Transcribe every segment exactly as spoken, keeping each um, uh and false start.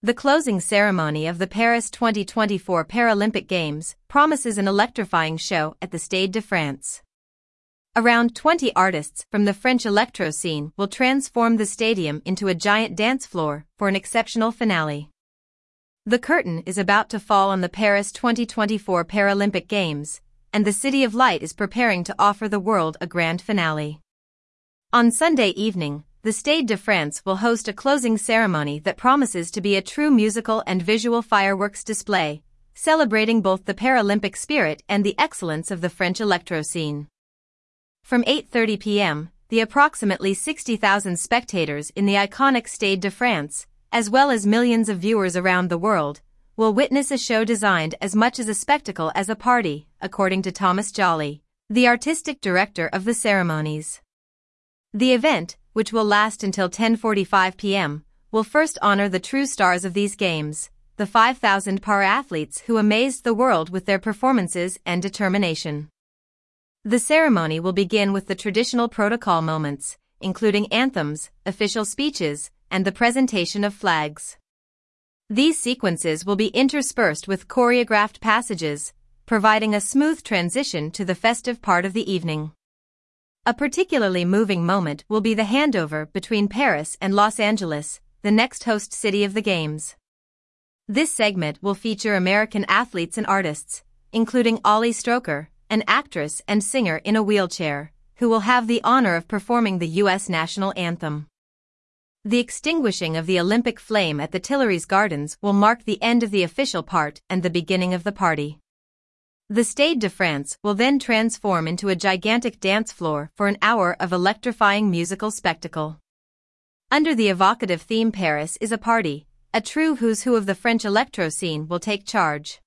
The closing ceremony of the Paris twenty twenty-four Paralympic Games promises an electrifying show at the Stade de France. Around twenty artists from the French electro scene will transform the stadium into a giant dance floor for an exceptional finale. The curtain is about to fall on the Paris twenty twenty-four Paralympic Games, and the City of Light is preparing to offer the world a grand finale. On Sunday evening, the Stade de France will host a closing ceremony that promises to be a true musical and visual fireworks display, celebrating both the Paralympic spirit and the excellence of the French electro scene. From eight thirty p m, the approximately sixty thousand spectators in the iconic Stade de France, as well as millions of viewers around the world, will witness a show designed as much as a spectacle as a party, according to Thomas Joly, the artistic director of the ceremonies. The event, which will last until ten forty-five p m, will first honor the true stars of these games, the five thousand para-athletes who amazed the world with their performances and determination. The ceremony will begin with the traditional protocol moments, including anthems, official speeches, and the presentation of flags. These sequences will be interspersed with choreographed passages, providing a smooth transition to the festive part of the evening. A particularly moving moment will be the handover between Paris and Los Angeles, the next host city of the Games. This segment will feature American athletes and artists, including Ollie Stroker, an actress and singer in a wheelchair, who will have the honor of performing the U S national anthem. The extinguishing of the Olympic flame at the Tuileries Gardens will mark the end of the official part and the beginning of the party. The Stade de France will then transform into a gigantic dance floor for an hour of electrifying musical spectacle. Under the evocative theme Paris is a party, a true who's who of the French electro scene will take charge.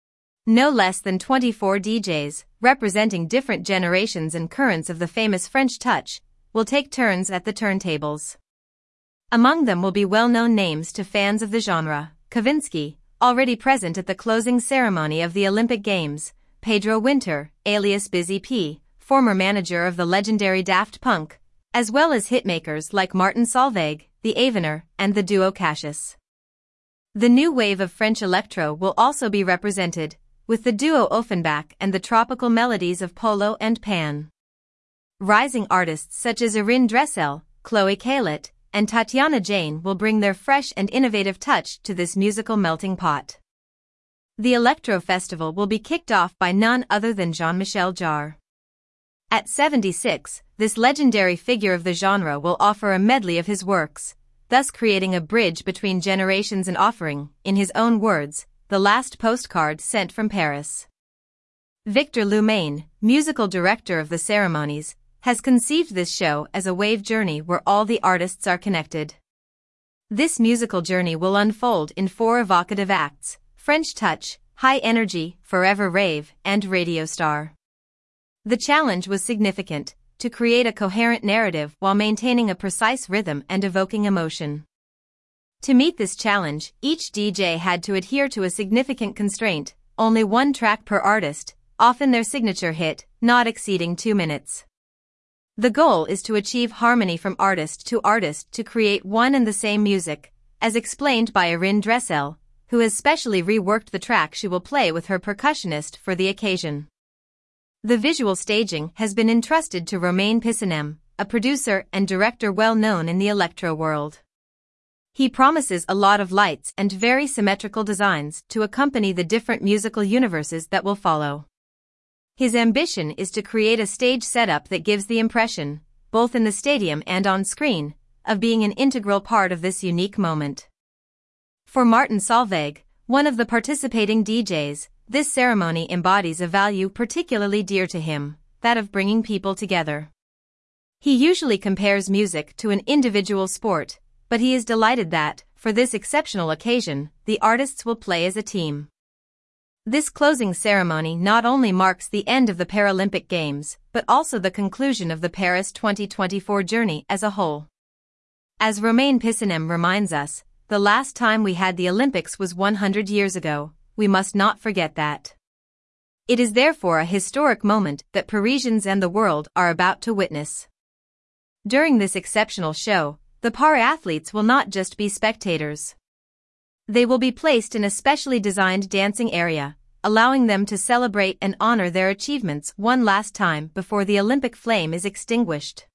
No less than twenty-four D Js, representing different generations and currents of the famous French touch, will take turns at the turntables. Among them will be well-known names to fans of the genre: Kavinsky, already present at the closing ceremony of the Olympic Games, Pedro Winter, alias Busy P, former manager of the legendary Daft Punk, as well as hitmakers like Martin Solveig, the Avenir, and the duo Cassius. The new wave of French electro will also be represented, with the duo Offenbach and the tropical melodies of Polo and Pan. Rising artists such as Irene Dressel, Chloe Caillet, and Tatiana Jane will bring their fresh and innovative touch to this musical melting pot. The Electro Festival will be kicked off by none other than Jean-Michel Jarre. At seventy-six, this legendary figure of the genre will offer a medley of his works, thus creating a bridge between generations and offering, in his own words, the last postcard sent from Paris. Victor Lumain, musical director of the ceremonies, has conceived this show as a wave journey where all the artists are connected. This musical journey will unfold in four evocative acts: French Touch, High Energy, Forever Rave, and Radio Star. The challenge was significant, to create a coherent narrative while maintaining a precise rhythm and evoking emotion. To meet this challenge, each D J had to adhere to a significant constraint: only one track per artist, often their signature hit, not exceeding two minutes. The goal is to achieve harmony from artist to artist to create one and the same music, as explained by Irene Dressel, who has specially reworked the track she will play with her percussionist for the occasion. The visual staging has been entrusted to Romain Piscinem, a producer and director well known in the electro world. He promises a lot of lights and very symmetrical designs to accompany the different musical universes that will follow. His ambition is to create a stage setup that gives the impression, both in the stadium and on screen, of being an integral part of this unique moment. For Martin Solveig, one of the participating D Js, this ceremony embodies a value particularly dear to him, that of bringing people together. He usually compares music to an individual sport, but he is delighted that, for this exceptional occasion, the artists will play as a team. This closing ceremony not only marks the end of the Paralympic Games, but also the conclusion of the Paris twenty twenty-four journey as a whole. As Romain Piscinem reminds us, the last time we had the Olympics was one hundred years ago. We must not forget that. It is therefore a historic moment that Parisians and the world are about to witness. During this exceptional show, the para-athletes will not just be spectators. They will be placed in a specially designed dancing area, allowing them to celebrate and honor their achievements one last time before the Olympic flame is extinguished.